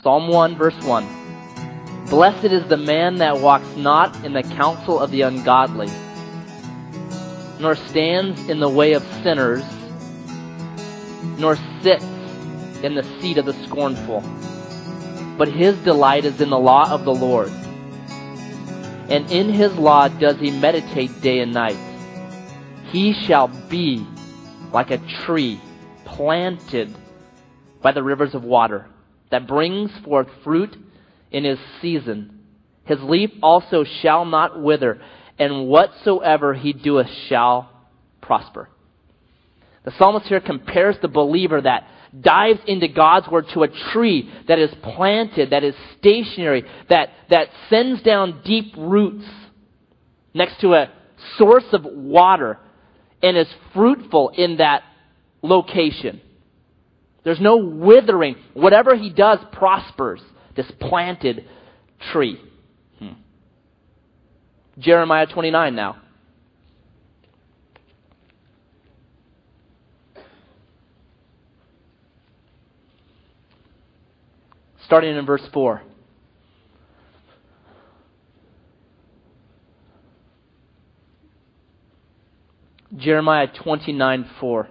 Psalm 1, verse 1. Blessed is the man that walks not in the counsel of the ungodly, nor stands in the way of sinners, nor sits in the seat of the scornful. But his delight is in the law of the Lord, and in his law does he meditate day and night. He shall be like a tree planted by the rivers of water, that brings forth fruit in his season. His leaf also shall not wither, and whatsoever he doeth shall prosper. The psalmist here compares the believer that dives into God's word to a tree that is planted, that is stationary, that sends down deep roots next to a source of water and is fruitful in that location. There's no withering. Whatever he does prospers. This planted tree. Jeremiah 29 now. Starting in verse 4. Jeremiah 29:4.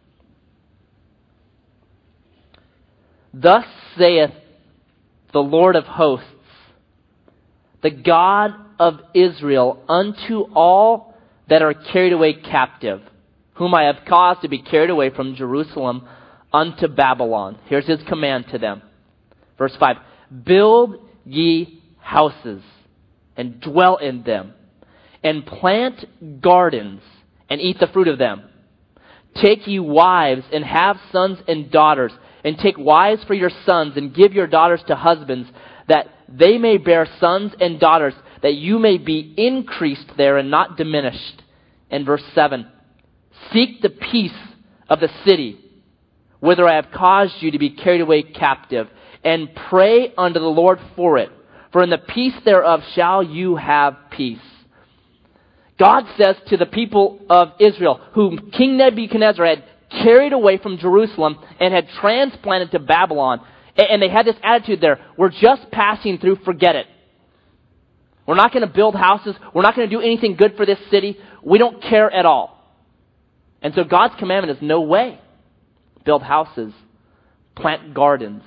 Thus saith the Lord of hosts, the God of Israel, unto all that are carried away captive, whom I have caused to be carried away from Jerusalem unto Babylon. Here's his command to them. Verse 5, build ye houses, and dwell in them, and plant gardens, and eat the fruit of them. Take ye wives, and have sons and daughters, and take wives for your sons, and give your daughters to husbands, that they may bear sons and daughters, that you may be increased there and not diminished. And verse 7, seek the peace of the city, whither I have caused you to be carried away captive, and pray unto the Lord for it. For in the peace thereof shall you have peace. God says to the people of Israel, whom King Nebuchadnezzar had carried away from Jerusalem and had transplanted to Babylon, and they had this attitude there, we're just passing through, forget it. We're not going to build houses. We're not going to do anything good for this city. We don't care at all. And so God's commandment is no way. Build houses, plant gardens,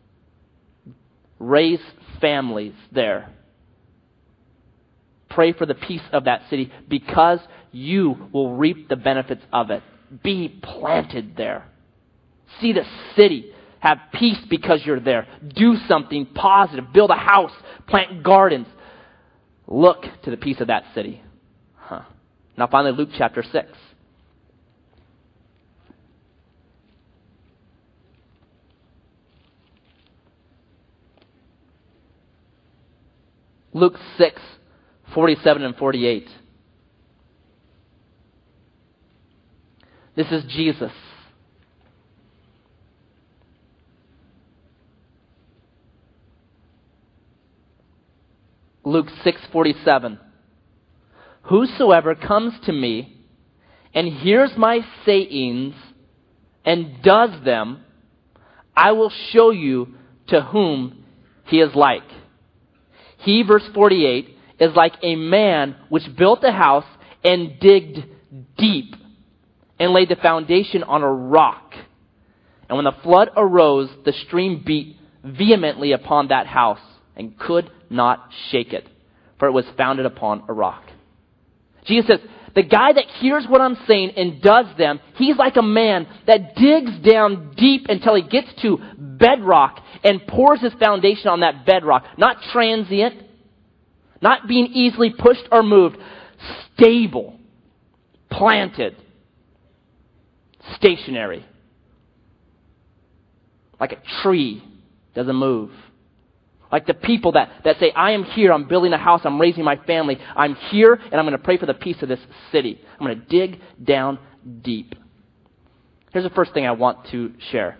raise families there. Pray for the peace of that city because you will reap the benefits of it. Be planted there. See the city. Have peace because you're there. Do something positive. Build a house. Plant gardens. Look to the peace of that city. Now finally, Luke chapter 6. Luke 6, 47 and 48. This is Jesus. Luke 6:47. Whosoever comes to me and hears my sayings and does them, I will show you to whom he is like. He, verse 48, is like a man which built a house and digged deep and laid the foundation on a rock. And when the flood arose, the stream beat vehemently upon that house and could not shake it, for it was founded upon a rock. Jesus says, the guy that hears what I'm saying and does them, he's like a man that digs down deep until he gets to bedrock and pours his foundation on that bedrock. Not transient, not being easily pushed or moved. Stable, planted, stationary. Like a tree, doesn't move. Like the people that say, I am here, I'm building a house, I'm raising my family, I'm here, and I'm going to pray for the peace of this city. I'm going to dig down deep. Here's the first thing I want to share.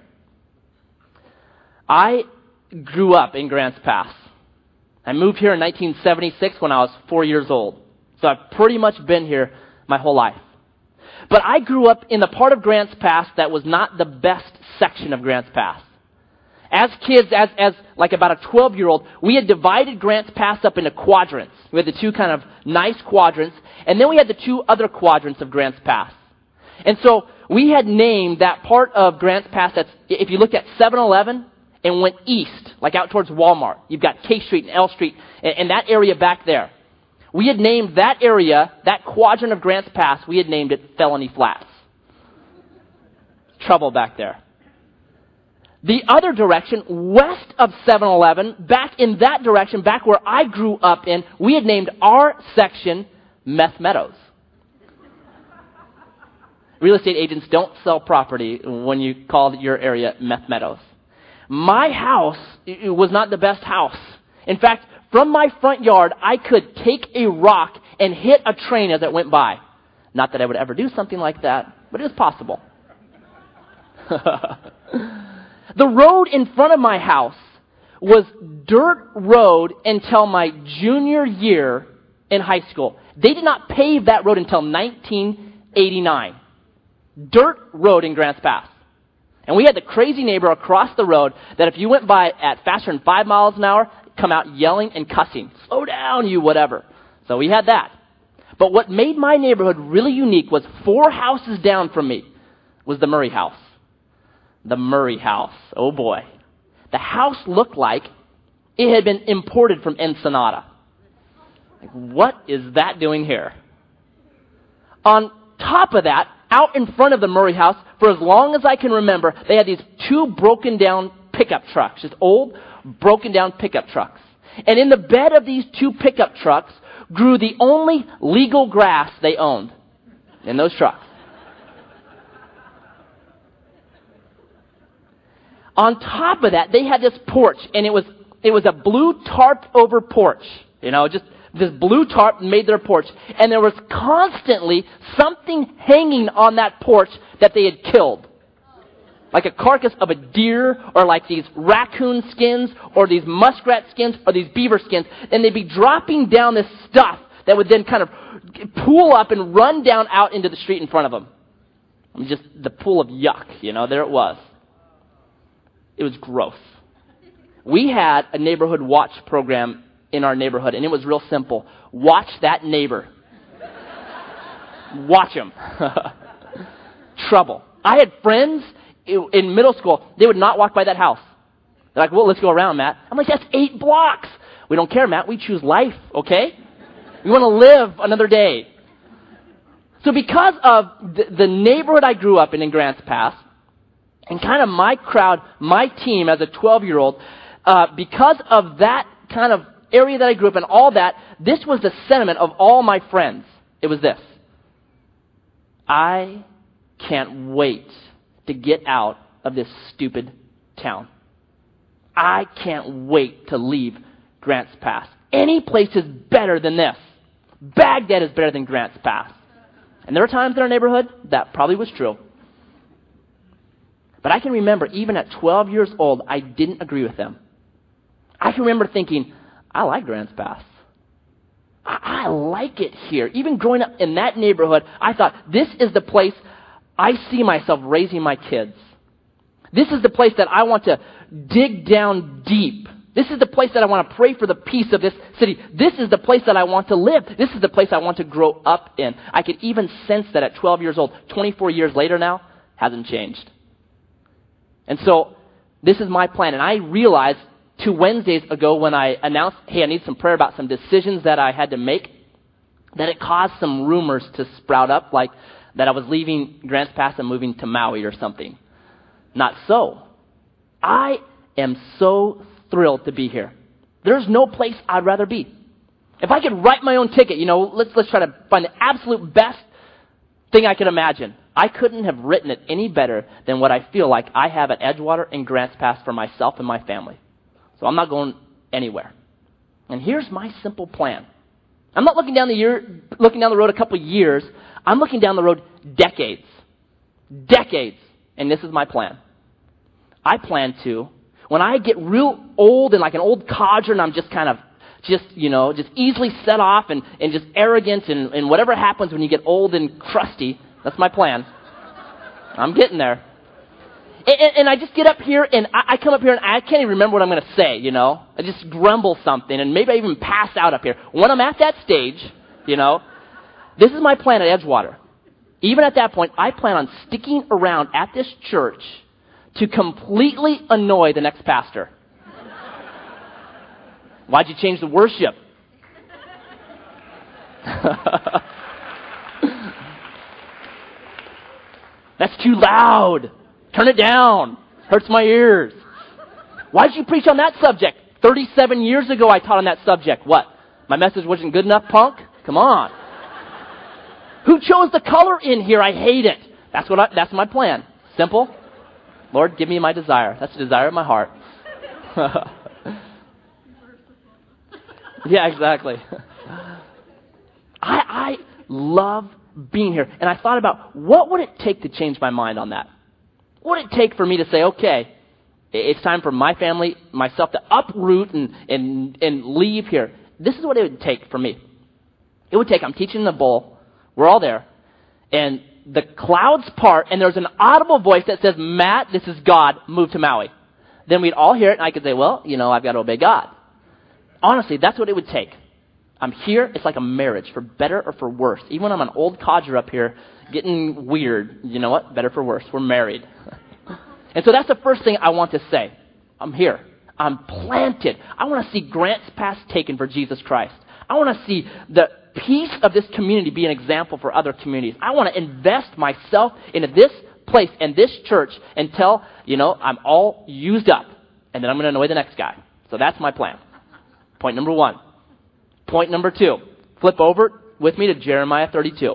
I grew up in Grants Pass. I moved here in 1976 when I was 4 years old. So I've pretty much been here my whole life. But I grew up in the part of Grants Pass that was not the best section of Grants Pass. As kids, as like about a 12-year-old, we had divided Grants Pass up into quadrants. We had the two kind of nice quadrants, and then we had the two other quadrants of Grants Pass. And so we had named that part of Grants Pass that's, if you looked at 7-Eleven and went east, like out towards Walmart, you've got K Street and L Street, and that area back there. We had named that area, that quadrant of Grants Pass, we had named it Felony Flats. Trouble back there. The other direction, west of 7-Eleven, back in that direction, back where I grew up in, we had named our section Meth Meadows. Real estate agents don't sell property when you call your area Meth Meadows. My house was not the best house. In fact, from my front yard, I could take a rock and hit a train as it went by. Not that I would ever do something like that, but it is possible. The road in front of my house was dirt road until my junior year in high school. They did not pave that road until 1989. Dirt road in Grants Pass. And we had the crazy neighbor across the road that if you went by at faster than 5 miles an hour, come out yelling and cussing. Slow down, you whatever. So we had that. But what made my neighborhood really unique was 4 houses down from me was the Murray house. The Murray house. Oh boy. The house looked like it had been imported from Ensenada. Like, what is that doing here? On top of that, out in front of the Murray house, for as long as I can remember, they had these 2 broken down pickup trucks. Just old, broken down pickup trucks. And in the bed of these 2 pickup trucks grew the only legal grass they owned in those trucks. On top of that, they had this porch, and it was a blue tarp over porch. Just this blue tarp made their porch. And there was constantly something hanging on that porch that they had killed. Like a carcass of a deer, or like these raccoon skins, or these muskrat skins, or these beaver skins. And they'd be dropping down this stuff that would then kind of pool up and run down out into the street in front of them. Just the pool of yuck, there it was. It was gross. We had a neighborhood watch program in our neighborhood, and it was real simple. Watch that neighbor. Watch him. Trouble. I had friends in middle school. They would not walk by that house. They're like, well, let's go around, Matt. I'm like, that's 8 blocks. We don't care, Matt. We choose life, okay? We want to live another day. So because of the neighborhood I grew up in Grants Pass, and kind of my crowd, my team as a 12-year-old, because of that kind of area that I grew up in, all that, this was the sentiment of all my friends. It was this: I can't wait to get out of this stupid town. I can't wait to leave Grants Pass. Any place is better than this. Baghdad is better than Grants Pass. And there were times in our neighborhood that probably was true. But I can remember, even at 12 years old, I didn't agree with them. I can remember thinking, I like Grants Pass. I like it here. Even growing up in that neighborhood, I thought, this is the place I see myself raising my kids. This is the place that I want to dig down deep. This is the place that I want to pray for the peace of this city. This is the place that I want to live. This is the place I want to grow up in. I could even sense that at 12 years old. 24 years later now, hasn't changed. And so this is my plan. And I realized 2 Wednesdays ago when I announced, hey, I need some prayer about some decisions that I had to make, that it caused some rumors to sprout up, like that I was leaving Grants Pass and moving to Maui or something. Not so. I am so thrilled to be here. There's no place I'd rather be. If I could write my own ticket, let's try to find the absolute best thing I could imagine. I couldn't have written it any better than what I feel like I have at Edgewater and Grants Pass for myself and my family. So I'm not going anywhere. And here's my simple plan. I'm not looking down the road a couple of years. I'm looking down the road decades. Decades. And this is my plan. I plan to, when I get real old and like an old codger and I'm just kind of just easily set off and just arrogant and whatever happens when you get old and crusty, that's my plan. I'm getting there. And I just get up here, and I come up here, and I can't even remember what I'm going to say, you know. I just grumble something, and maybe I even pass out up here. When I'm at that stage, you know, this is my plan at Edgewater. Even at that point, I plan on sticking around at this church to completely annoy the next pastor. Why'd you change the worship? That's too loud. Turn it down. Hurts my ears. Why did you preach on that subject? 37 years ago I taught on that subject. What? My message wasn't good enough, punk? Come on. Who chose the color in here? I hate it. That's my plan. Simple. Lord, give me my desire. That's the desire of my heart. Yeah, exactly. I love being here. And I thought about what would it take to change my mind on that? What would it take for me to say, okay, it's time for my family, myself to uproot and leave here? This is what it would take for me. It would take, I'm teaching in the bowl, we're all there, and the clouds part, and there's an audible voice that says, Matt, this is God, move to Maui. Then we'd all hear it, and I could say, well, you know, I've got to obey God. Honestly, that's what it would take. I'm here, it's like a marriage, for better or for worse. Even when I'm an old codger up here, getting weird, you know what? Better for worse, we're married. And so that's the first thing I want to say. I'm here. I'm planted. I want to see Grants Pass taken for Jesus Christ. I want to see the peace of this community be an example for other communities. I want to invest myself into this place and this church until, you know, I'm all used up. And then I'm going to annoy the next guy. So that's my plan. Point number 1. Point number 2. Flip over with me to Jeremiah 32.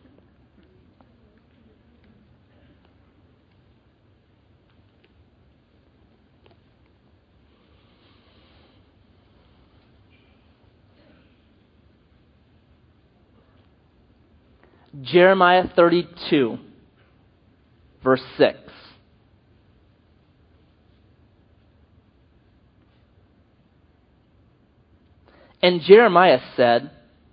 Jeremiah 32, verse 6. And Jeremiah said,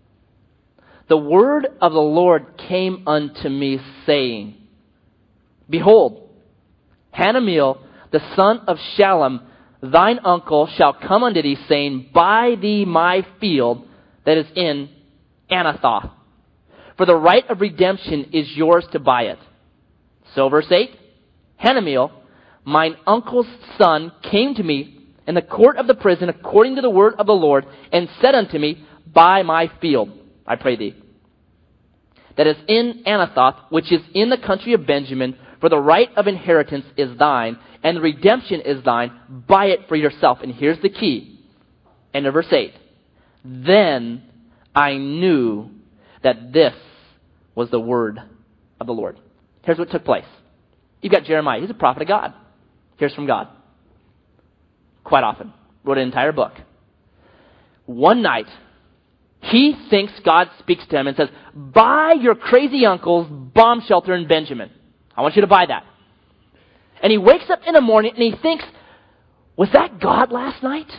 the word of the Lord came unto me, saying, Behold, Hanameel, the son of Shallum, thine uncle, shall come unto thee, saying, Buy thee my field that is in Anathoth. For the right of redemption is yours to buy it. So verse 8, Hanameel, mine uncle's son, came to me in the court of the prison according to the word of the Lord, and said unto me, Buy my field, I pray thee, that is in Anathoth, which is in the country of Benjamin, for the right of inheritance is thine, and the redemption is thine. Buy it for yourself. And here's the key. End of verse 8. Then I knew that this was the word of the Lord. Here's what took place. You've got Jeremiah. He's a prophet of God. Hears from God. Quite often. Wrote an entire book. One night, he thinks God speaks to him and says, Buy your crazy uncle's bomb shelter in Benjamin. I want you to buy that. And he wakes up in the morning and he thinks, was that God last night?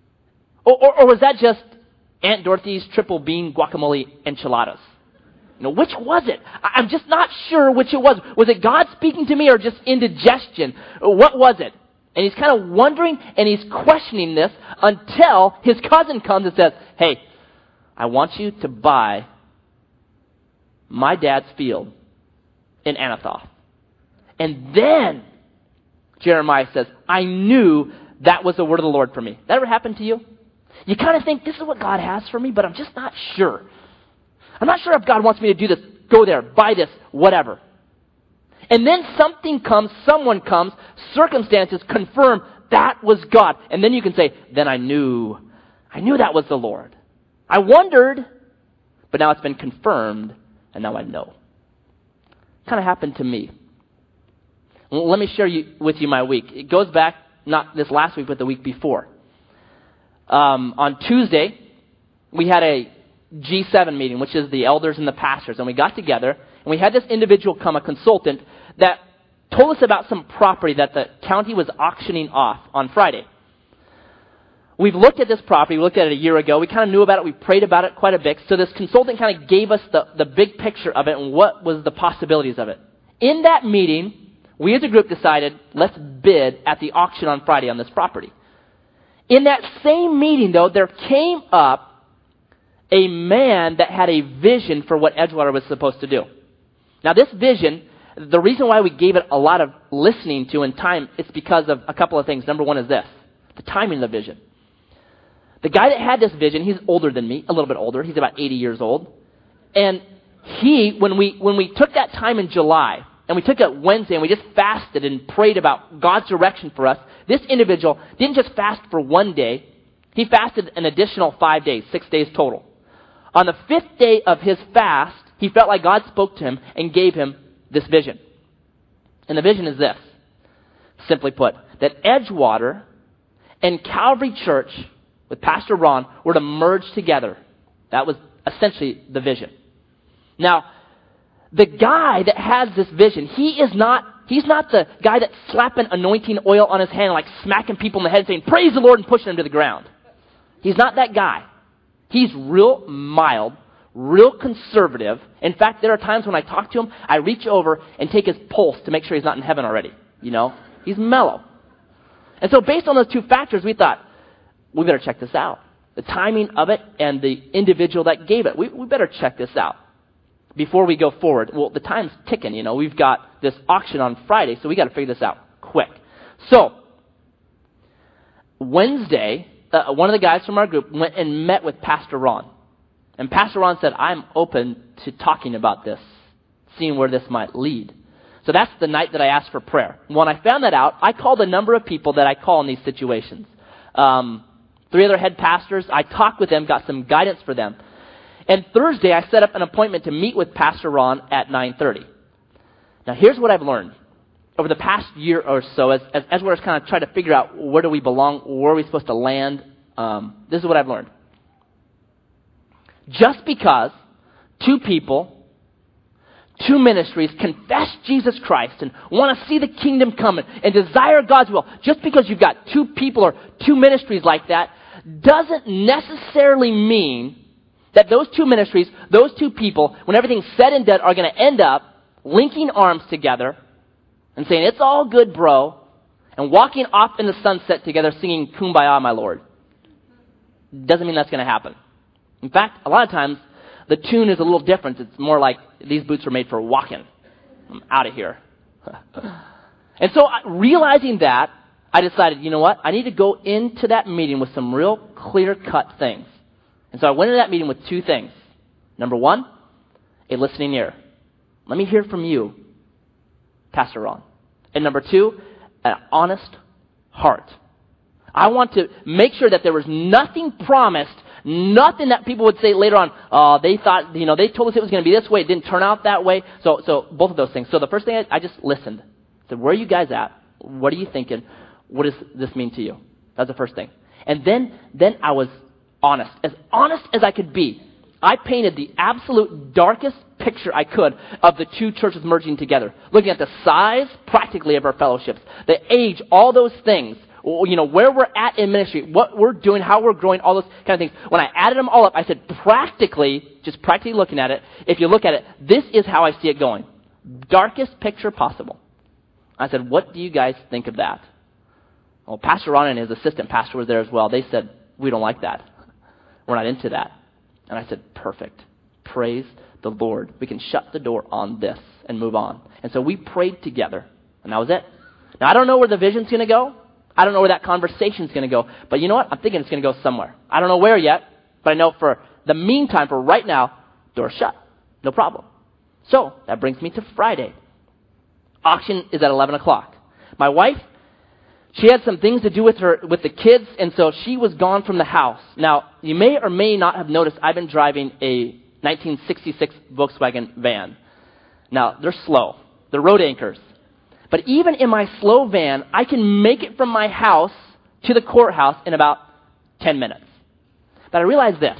Or was that just Aunt Dorothy's triple bean guacamole enchiladas? You know, which was it? I'm just not sure which it was. Was it God speaking to me or just indigestion? What was it? And he's kind of wondering and he's questioning this until his cousin comes and says, Hey, I want you to buy my dad's field in Anathoth. And then Jeremiah says, I knew that was the word of the Lord for me. That ever happened to you? You kind of think, this is what God has for me, but I'm just not sure. I'm not sure if God wants me to do this, go there, buy this, whatever. And then something comes, someone comes, circumstances confirm that was God. And then you can say, then I knew that was the Lord. I wondered, but now it's been confirmed, and now I know. Kind of happened to me. Let me share with you my week. It goes back, not this last week, but the week before. On Tuesday, we had a G7 meeting, which is the elders and the pastors, and we got together, and we had this individual come, a consultant, that told us about some property that the county was auctioning off on Friday. We've looked at this property. We looked at it a year ago. We kind of knew about it. We prayed about it quite a bit. So this consultant kind of gave us the big picture of it and what was the possibilities of it. In that meeting, we as a group decided, let's bid at the auction on Friday on this property. In that same meeting, though, there came up a man that had a vision for what Edgewater was supposed to do. Now, this vision, the reason why we gave it a lot of listening to and time, it's because of a couple of things. Number one is this, the timing of the vision. The guy that had this vision, he's older than me, a little bit older. He's about 80 years old. And when we took that time in July, and we took it Wednesday, and we just fasted and prayed about God's direction for us, this individual didn't just fast for one day. He fasted an additional 5 days, 6 days total. On the 5th day of his fast, he felt like God spoke to him and gave him this vision. And the vision is this, simply put, that Edgewater and Calvary Church with Pastor Ron were to merge together. That was essentially the vision. Now, the guy that has this vision, he's not the guy that's slapping anointing oil on his hand and like smacking people in the head saying, praise the Lord, and pushing them to the ground. He's not that guy. He's real mild, real conservative. In fact, there are times when I talk to him, I reach over and take his pulse to make sure he's not in heaven already. You know, he's mellow. And so based on those two factors, we thought, we better check this out. The timing of it and the individual that gave it. We better check this out before we go forward. Well, the time's ticking, you know. We've got this auction on Friday, so we got to figure this out quick. So, Wednesday, one of the guys from our group went and met with Pastor Ron. And Pastor Ron said, I'm open to talking about this, seeing where this might lead. So that's the night that I asked for prayer. When I found that out, I called a number of people that I call in these situations. 3 other head pastors. I talked with them, got some guidance for them. And Thursday, I set up an appointment to meet with Pastor Ron at 9:30. Now, here's what I've learned. Over the past year or so, as we're kind of trying to figure out where do we belong, where are we supposed to land, this is what I've learned. Just because 2 people, 2 ministries confess Jesus Christ and want to see the kingdom come and desire God's will, just because you've got 2 people or 2 ministries like that, doesn't necessarily mean that those 2 ministries, those 2 people, when everything's said and done, are going to end up linking arms together and saying, it's all good, bro, and walking off in the sunset together singing Kumbaya, my Lord. Doesn't mean that's going to happen. In fact, a lot of times, the tune is a little different. It's more like, these boots are made for walking. I'm out of here. And so, realizing that, I decided, you know what? I need to go into that meeting with some real clear-cut things. And so I went into that meeting with 2 things. Number 1, a listening ear. Let me hear from you, Pastor Ron. And number 2, an honest heart. I want to make sure that there was nothing promised, nothing that people would say later on, they thought, you know, they told us it was going to be this way, it didn't turn out that way. So both of those things. So the first thing, I just listened. I said, where are you guys at? What are you thinking? What does this mean to you? That's the first thing. And then I was honest as I could be. I painted the absolute darkest picture I could of the 2 churches merging together. Looking at the size, practically, of our fellowships, the age, all those things. You know, where we're at in ministry, what we're doing, how we're growing, all those kind of things. When I added them all up, I said, practically looking at it, if you look at it, this is how I see it going. Darkest picture possible. I said, what do you guys think of that? Well, Pastor Ron and his assistant pastor was there as well. They said, we don't like that. We're not into that. And I said, perfect. Praise the Lord. We can shut the door on this and move on. And so we prayed together, and that was it. Now, I don't know where the vision's going to go. I don't know where that conversation's going to go. But you know what? I'm thinking it's going to go somewhere. I don't know where yet, but I know for the meantime, for right now, door's shut. No problem. So that brings me to Friday. Auction is at 11 o'clock. My wife, she had some things to do with the kids, and so she was gone from the house. Now, you may or may not have noticed I've been driving a 1966 Volkswagen van. Now, they're slow. They're road anchors. But even in my slow van, I can make it from my house to the courthouse in about 10 minutes. But I realize this.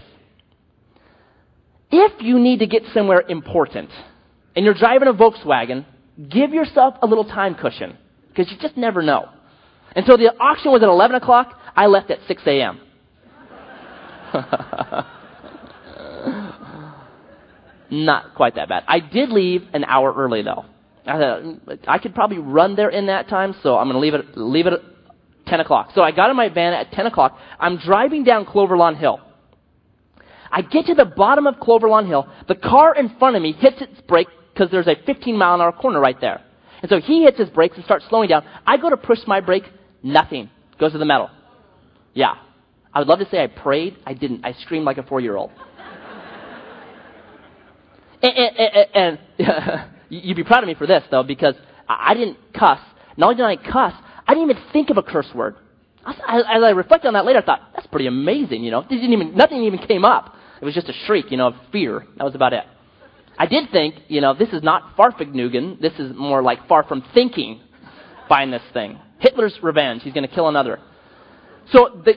If you need to get somewhere important, and you're driving a Volkswagen, give yourself a little time cushion, because you just never know. And so the auction was at 11 o'clock. I left at 6 a.m. Not quite that bad. I did leave an hour early, though. I thought, I could probably run there in that time, so I'm going to leave it at 10 o'clock. So I got in my van at 10 o'clock. I'm driving down Clover Lawn Hill. I get to the bottom of Clover Lawn Hill. The car in front of me hits its brake because there's a 15-mile-an-hour corner right there. And so he hits his brakes and starts slowing down. I go to push my brake. Nothing. Goes to the metal. Yeah. I would love to say I prayed. I didn't. I screamed like a 4-year-old. And you'd be proud of me for this, though, because I didn't cuss. Not only did I cuss, I didn't even think of a curse word. As I reflect on that later, I thought, that's pretty amazing, Nothing even came up. It was just a shriek, of fear. That was about it. I did think, this is not Farfignugan. This is more like far from thinking buying this thing. Hitler's revenge. He's going to kill another. So the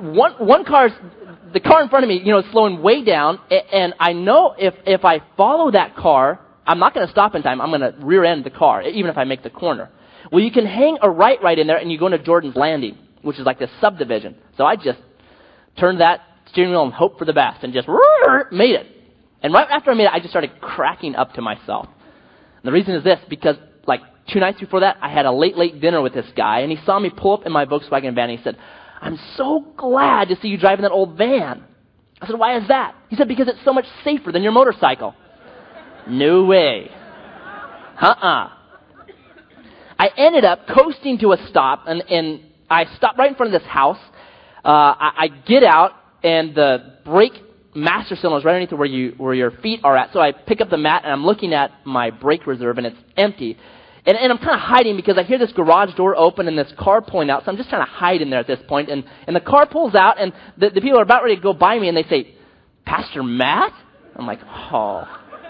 car in front of me, is slowing way down, and I know if I follow that car, I'm not going to stop in time. I'm going to rear end the car, even if I make the corner. Well, you can hang a right in there, and you go into Jordan's Landing, which is like this subdivision. So I just turned that steering wheel and hoped for the best, and just made it. And right after I made it, I just started cracking up to myself. And the reason is this, because like 2 nights before that, I had a late dinner with this guy, and he saw me pull up in my Volkswagen van, and he said, I'm so glad to see you driving that old van. I said, why is that? He said, because it's so much safer than your motorcycle. No way. I ended up coasting to a stop, and I stopped right in front of this house. I get out, and the brake master cylinder is right underneath where your feet are at. So I pick up the mat, and I'm looking at my brake reserve, and it's empty. And I'm kind of hiding because I hear this garage door open and this car pulling out. So I'm just trying to hide in there at this point. And the car pulls out, and the people are about ready to go by me, and they say, Pastor Matt? I'm like, oh.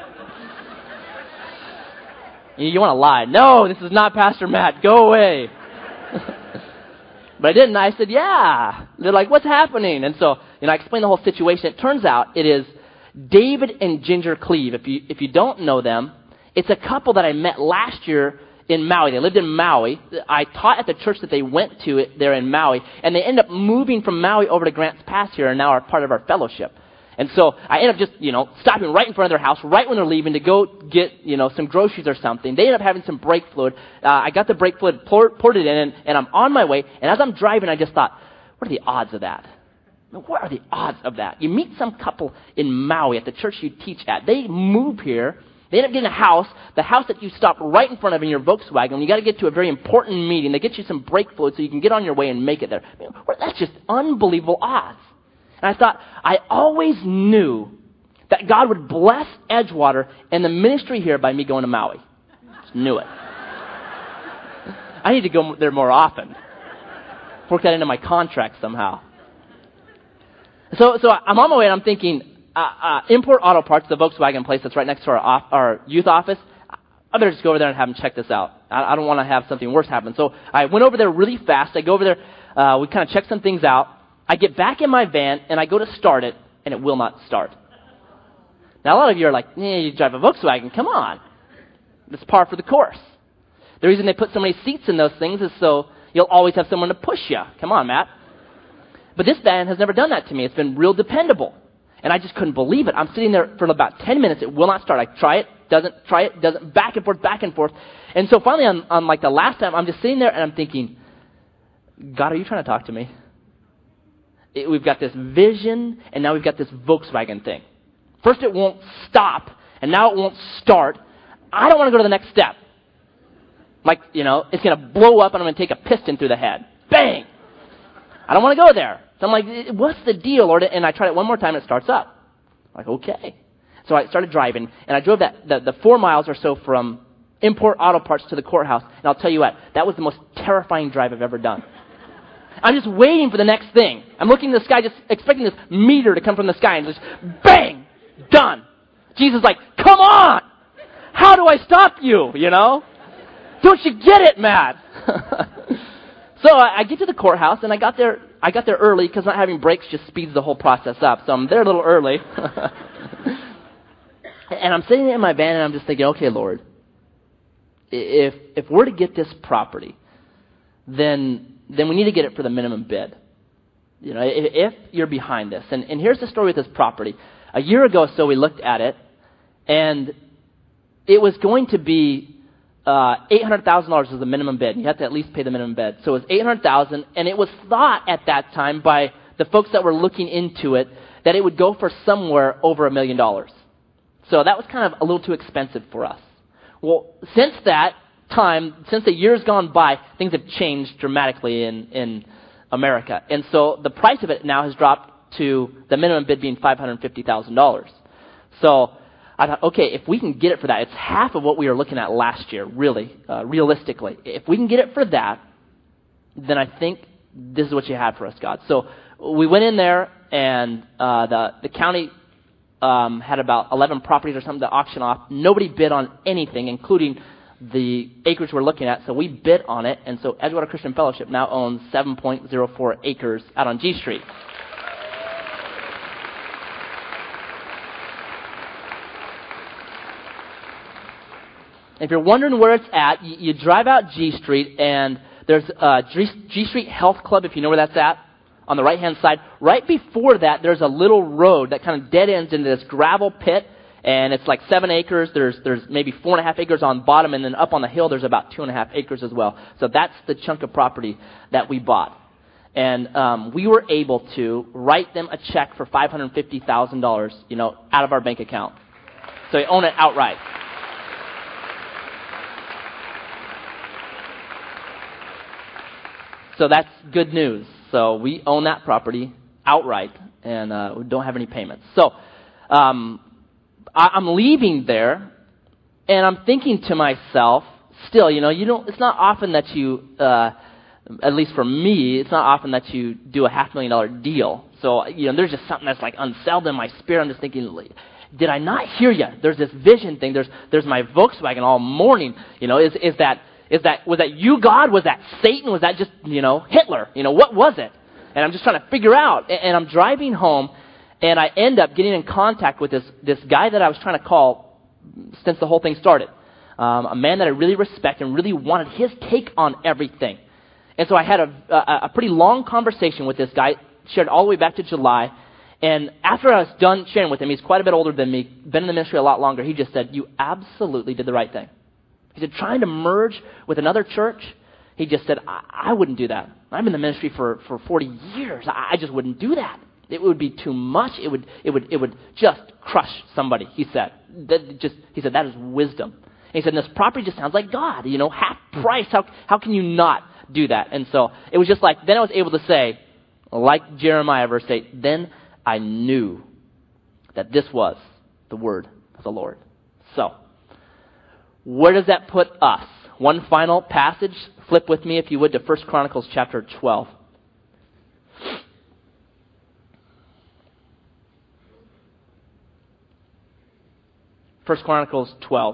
You want to lie. No, this is not Pastor Matt. Go away. But I didn't. I said, yeah. They're like, what's happening? And so, I explained the whole situation. It turns out it is David and Ginger Cleve. If you don't know them, it's a couple that I met last year in Maui. They lived in Maui. I taught at the church that they went to there in Maui, and they ended up moving from Maui over to Grants Pass here and now are part of our fellowship. And so I ended up just, stopping right in front of their house, right when they're leaving to go get, some groceries or something. They ended up having some brake fluid. I got the brake fluid, poured it in, and I'm on my way. And as I'm driving, I just thought, what are the odds of that? What are the odds of that? You meet some couple in Maui at the church you teach at. They move here. They end up getting a house, the house that you stopped right in front of in your Volkswagen. You got to get to a very important meeting. They get you some brake fluid so you can get on your way and make it there. That's just unbelievable odds. And I thought, I always knew that God would bless Edgewater and the ministry here by me going to Maui. Just knew it. I need to go there more often. Work that into my contract somehow. So I'm on my way, and I'm thinking, Import Auto Parts, the Volkswagen place that's right next to our youth office, I better just go over there and have them check this out. I don't want to have something worse happen. So I went over there really fast. I go over there. We kind of check some things out. I get back in my van, and I go to start it, and it will not start. Now, a lot of you are like, you drive a Volkswagen. Come on. It's par for the course. The reason they put so many seats in those things is so you'll always have someone to push you. Come on, Matt. But this van has never done that to me. It's been real dependable. And I just couldn't believe it. I'm sitting there for about 10 minutes. It will not start. I try it, doesn't, back and forth. And so finally, on like the last time, I'm just sitting there, and I'm thinking, God, are you trying to talk to me? We've got this vision, and now we've got this Volkswagen thing. First it won't stop, and now it won't start. I don't want to go to the next step. Like, it's going to blow up, and I'm going to take a piston through the head. Bang! I don't want to go there. So I'm like, what's the deal, Lord? And I tried it one more time, and it starts up. I'm like, okay. So I started driving, and I drove the 4 miles or so from Import Auto Parts to the courthouse, and I'll tell you what, that was the most terrifying drive I've ever done. I'm just waiting for the next thing. I'm looking at the sky, just expecting this meteor to come from the sky, and just bang, done. Jesus is like, come on! How do I stop you, Don't you get it, Matt? So I get to the courthouse, and I got there early because not having brakes just speeds the whole process up. So I'm there a little early. And I'm sitting in my van, and I'm just thinking, okay, Lord, if we're to get this property, then we need to get it for the minimum bid. If you're behind this. And here's the story with this property. A year ago or so, we looked at it, and it was going to be $800,000 was the minimum bid. You had to at least pay the minimum bid. So it was $800,000, and it was thought at that time by the folks that were looking into it that it would go for somewhere over $1 million. So that was kind of a little too expensive for us. Well, since that time, since the years gone by, things have changed dramatically in America. And so the price of it now has dropped to the minimum bid being $550,000. So I thought, okay, if we can get it for that, it's half of what we were looking at last year, really, realistically. If we can get it for that, then I think this is what you have for us, God. So we went in there, and the county had about 11 properties or something to auction off. Nobody bid on anything, including the acreage we're looking at, so we bid on it, and so Edgewater Christian Fellowship now owns 7.04 acres out on G Street. If you're wondering where it's at, you drive out G Street, and there's G Street Health Club, if you know where that's at, on the right-hand side. Right before that, there's a little road that kind of dead ends into this gravel pit, and it's like 7 acres. There's maybe 4.5 acres on bottom, and then up on the hill, there's about 2.5 acres as well. So that's the chunk of property that we bought. And we were able to write them a check for $550,000, out of our bank account. So we own it outright. So that's good news. So we own that property outright, and we don't have any payments. So I'm leaving there, and I'm thinking to myself, still, it's not often that you, at least for me, it's not often that you do a $500,000 deal. So, there's just something that's like unsettled in my spirit. I'm just thinking, did I not hear you? There's this vision thing. There's my Volkswagen all morning. Was that you, God? Was that Satan? Was that just, Hitler? What was it? And I'm just trying to figure out. And I'm driving home, and I end up getting in contact with this guy that I was trying to call since the whole thing started. A man that I really respect and really wanted his take on everything. And so I had a pretty long conversation with this guy, shared all the way back to July. And after I was done sharing with him, he's quite a bit older than me, been in the ministry a lot longer, he just said, "You absolutely did the right thing." He said, trying to merge with another church, he just said, I wouldn't do that. I'm in the ministry for 40 years. I just wouldn't do that. It would be too much. It would just crush somebody, he said. He said, that is wisdom. And he said, this property just sounds like God, half price. How can you not do that? And so it was just like, then I was able to say, like Jeremiah verse 8, then I knew that this was the word of the Lord. So, where does that put us? One final passage. Flip with me, if you would, to 1 Chronicles chapter 12. First Chronicles 12.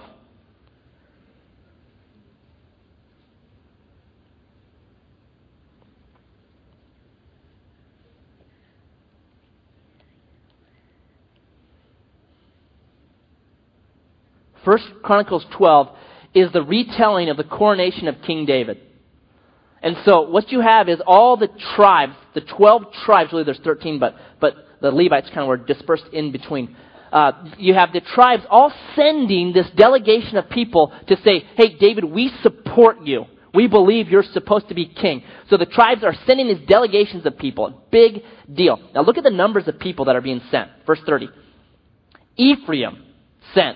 First Chronicles 12 is the retelling of the coronation of King David. And so what you have is all the tribes, the 12 tribes, really there's 13, but the Levites kind of were dispersed in between. You have the tribes all sending this delegation of people to say, hey, David, we support you. We believe you're supposed to be king. So the tribes are sending these delegations of people. Big deal. Now look at the numbers of people that are being sent. Verse 30. Ephraim sent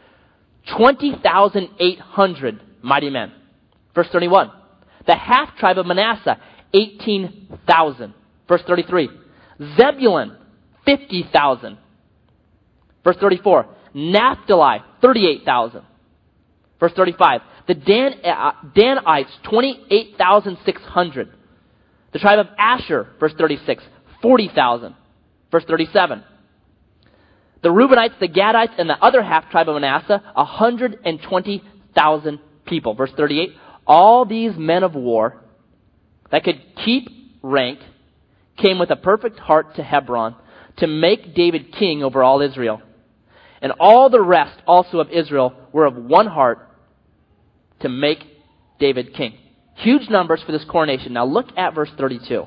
20,800 mighty men. Verse 31. The half tribe of Manasseh, 18,000. Verse 33. Zebulun, 50,000. Verse 34. Naphtali, 38,000. Verse 35. The Danites, 28,600. The tribe of Asher, verse 36, 40,000. Verse 37. The Reubenites, the Gadites, and the other half tribe of Manasseh, 120,000 people. Verse 38, all these men of war that could keep rank came with a perfect heart to Hebron to make David king over all Israel. And all the rest also of Israel were of one heart to make David king. Huge numbers for this coronation. Now look at verse 32.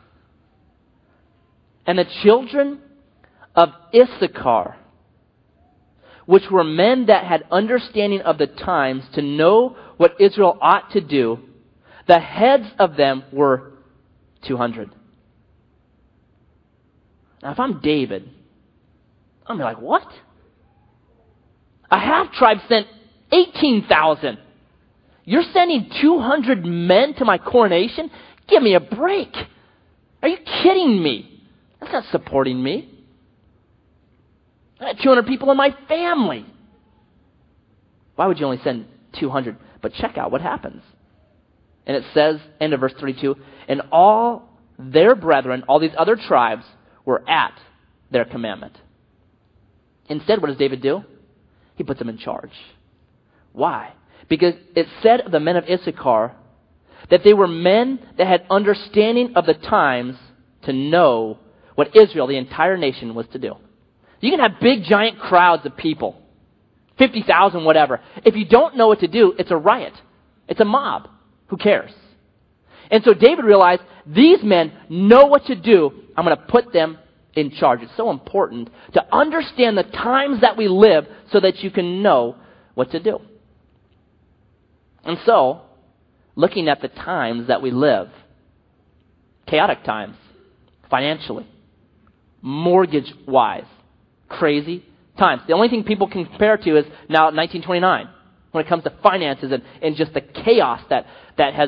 And the children of Issachar, which were men that had understanding of the times, to know what Israel ought to do, the heads of them were 200. Now, if I'm David, I'm like, what? A half tribe sent 18,000. You're sending 200 men to my coronation? Give me a break. Are you kidding me? That's not supporting me. I got 200 people in my family. Why would you only send 200? But check out what happens. And it says, end of verse 32, and all their brethren, all these other tribes, were at their commandment. Instead, what does David do? He puts them in charge. Why? Because it said of the men of Issachar that they were men that had understanding of the times to know what Israel, the entire nation, was to do. You can have big, giant crowds of people, 50,000, whatever. If you don't know what to do, it's a riot. It's a mob. Who cares? And so David realized, these men know what to do. I'm going to put them in charge. It's so important to understand the times that we live so that you can know what to do. And so, looking at the times that we live, chaotic times, financially, mortgage-wise, crazy times. The only thing people can compare to is now 1929 when it comes to finances and just the chaos that has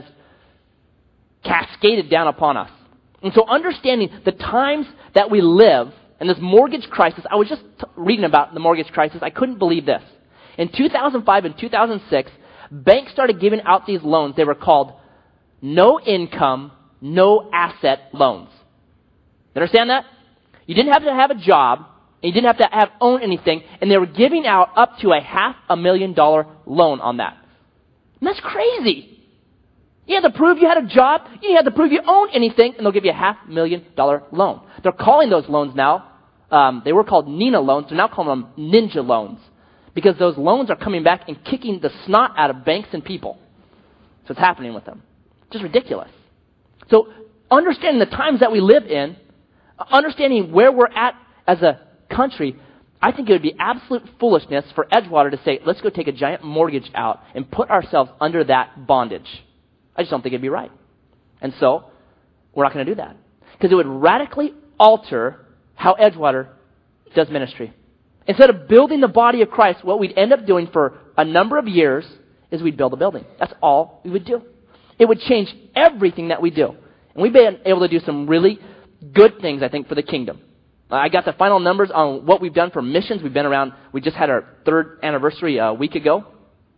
cascaded down upon us. And so understanding the times that we live and this mortgage crisis, I was just reading about the mortgage crisis. I couldn't believe this. In 2005 and 2006, banks started giving out these loans. They were called no income, no asset loans. You understand that? You didn't have to have a job, and you didn't have to own anything, and they were giving out up to a $500,000 loan on that. And that's crazy. You had to prove you had a job, you had to prove you owned anything, and they'll give you a $500,000 loan. They're calling those loans now, they were called Nina loans, they're now calling them ninja loans. Because those loans are coming back and kicking the snot out of banks and people. So it's happening with them. Just ridiculous. So understanding the times that we live in, understanding where we're at as a country, I think it would be absolute foolishness for Edgewater to say, let's go take a giant mortgage out and put ourselves under that bondage. I just don't think it'd be right. And so, we're not going to do that. Because it would radically alter how Edgewater does ministry. Instead of building the body of Christ, what we'd end up doing for a number of years is we'd build a building. That's all we would do. It would change everything that we do. And we've been able to do some really good things, I think, for the kingdom. I got the final numbers on what we've done for missions. We just had our 3rd anniversary a week ago.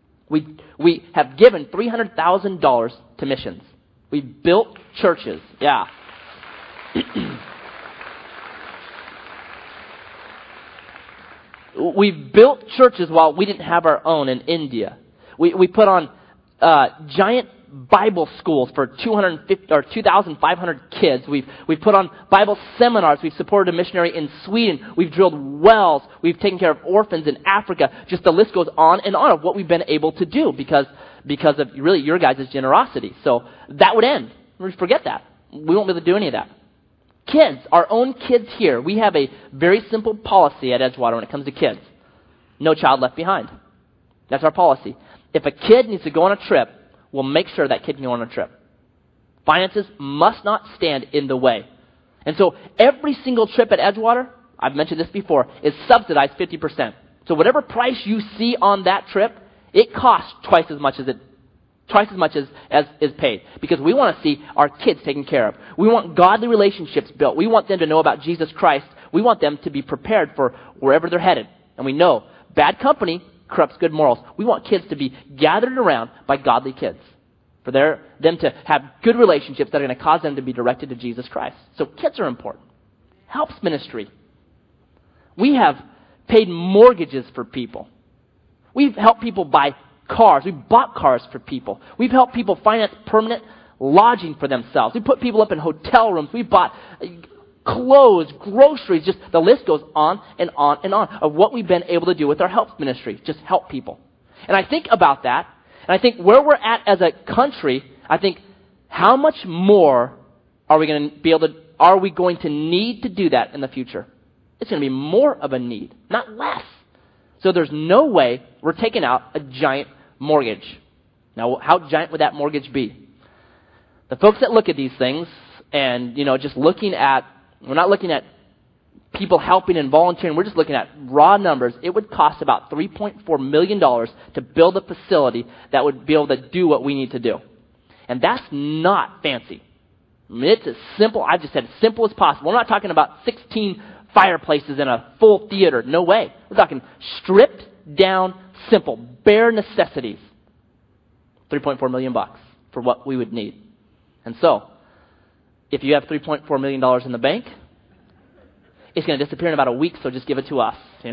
We have given $300,000 to missions. We built churches. Yeah. We built churches while we didn't have our own in India. We put on giant Bible schools for 2,500 kids. We've put on Bible seminars. We've supported a missionary in Sweden. We've drilled wells. We've taken care of orphans in Africa. Just the list goes on and on of what we've been able to do because of really your guys' generosity. So that would end. We forget that. We won't be able to do any of that. Kids, our own kids here, we have a very simple policy at Edgewater when it comes to kids. No child left behind. That's our policy. If a kid needs to go on a trip, we'll make sure that kid can go on a trip. Finances must not stand in the way. And so every single trip at Edgewater, I've mentioned this before, is subsidized 50%. So whatever price you see on that trip, it costs twice as much as is paid. Because we want to see our kids taken care of. We want godly relationships built. We want them to know about Jesus Christ. We want them to be prepared for wherever they're headed. And we know bad company corrupts good morals. We want kids to be gathered around by godly kids. For them to have good relationships that are going to cause them to be directed to Jesus Christ. So kids are important. Helps ministry. We have paid mortgages for people. We've helped people buy cars. We've bought cars for people. We've helped people finance permanent lodging for themselves. We put people up in hotel rooms. We've bought clothes, groceries, just the list goes on and on and on of what we've been able to do with our help ministry. Just help people. And I think about that, and I think where we're at as a country, I think how much more are we going to need to do that in the future? It's going to be more of a need, not less. So there's no way we're taking out a giant mortgage. Now, how giant would that mortgage be? The folks that look at these things and, just we're not looking at people helping and volunteering. We're just looking at raw numbers. It would cost about $3.4 million to build a facility that would be able to do what we need to do. And that's not fancy. I mean, it's as simple, I just said as simple as possible. We're not talking about 16 fireplaces in a full theater. No way. We're talking stripped down, simple, bare necessities. $3.4 million for what we would need. And so, if you have $3.4 million in the bank, it's going to disappear in about a week, so just give it to us,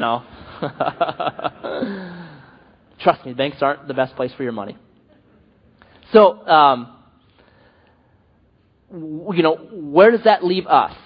Trust me, banks aren't the best place for your money. So, where does that leave us?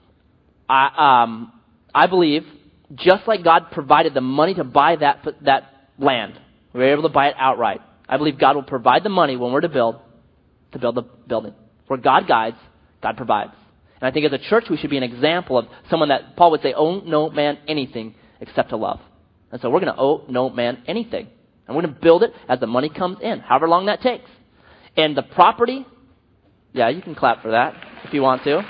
I believe, just like God provided the money to buy that land, we were able to buy it outright. I believe God will provide the money when we're to build the building. Where God guides, God provides. And I think as a church, we should be an example of someone that Paul would say, owe no man anything except to love. And so we're going to owe no man anything. And we're going to build it as the money comes in, however long that takes. And the property, yeah, you can clap for that if you want to.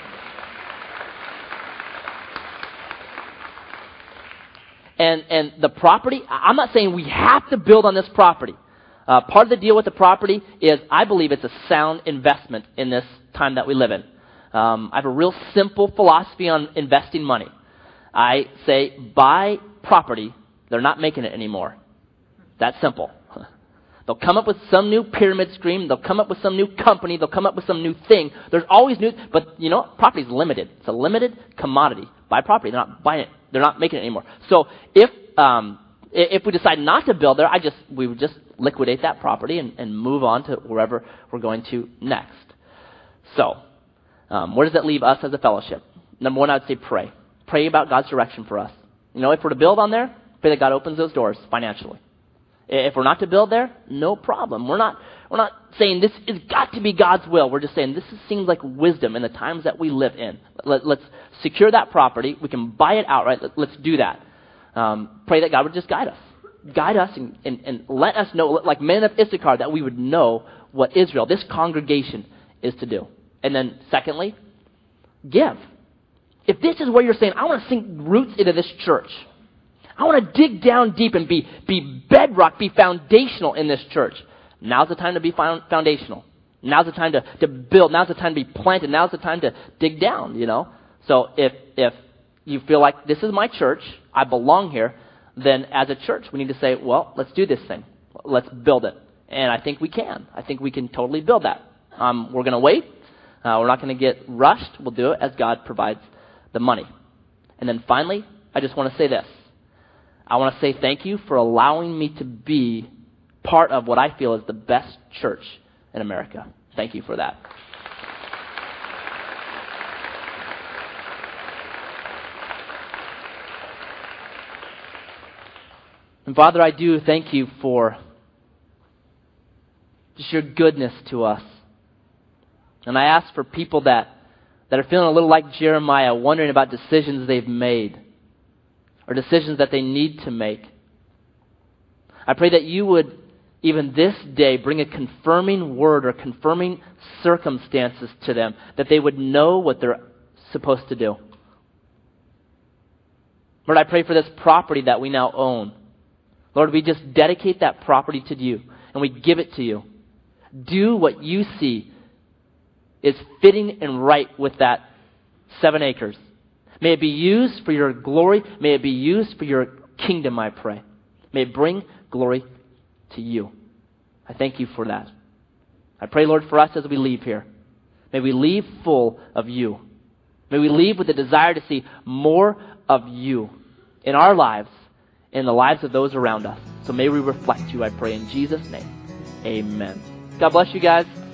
And the property, I'm not saying we have to build on this property. Part of the deal with the property is I believe it's a sound investment in this time that we live in. I have a real simple philosophy on investing money. I say buy property. They're not making it anymore. That's simple. They'll come up with some new pyramid scheme. They'll come up with some new company. They'll come up with some new thing. There's always new, but property is limited. It's a limited commodity. Buy property. They're not buying it. They're not making it anymore. So if we decide not to build there, we would just liquidate that property and move on to wherever we're going to next. So, where does that leave us as a fellowship? Number one, I would say pray. Pray about God's direction for us. If we're to build on there, pray that God opens those doors financially. If we're not to build there, no problem. We're not saying this has got to be God's will. We're just saying this seems like wisdom in the times that we live in. Let's secure that property. We can buy it outright. Let's do that. Pray that God would just guide us. Guide us and let us know, like men of Issachar, that we would know what Israel, this congregation, is to do. And then secondly, give. If this is where you're saying, I want to sink roots into this church. I want to dig down deep and be bedrock, be foundational in this church. Now's the time to be foundational. Now's the time to build. Now's the time to be planted. Now's the time to dig down, So if you feel like this is my church, I belong here, then as a church we need to say, well, let's do this thing. Let's build it. And I think we can. I think we can totally build that. We're going to wait. We're not going to get rushed. We'll do it as God provides the money. And then finally, I just want to say this. I want to say thank you for allowing me to be part of what I feel is the best church in America. Thank you for that. And Father, I do thank you for just your goodness to us. And I ask for people that are feeling a little like Jeremiah, wondering about decisions they've made or decisions that they need to make. I pray that you would, even this day, bring a confirming word or confirming circumstances to them, that they would know what they're supposed to do. Lord, I pray for this property that we now own. Lord, we just dedicate that property to you, and we give it to you. Do what you see is fitting and right with that 7 acres. May it be used for your glory. May it be used for your kingdom, I pray. May it bring glory to you. I thank you for that. I pray, Lord, for us as we leave here. May we leave full of you. May we leave with a desire to see more of you in our lives, in the lives of those around us. So may we reflect you, I pray, in Jesus' name. Amen. God bless you guys.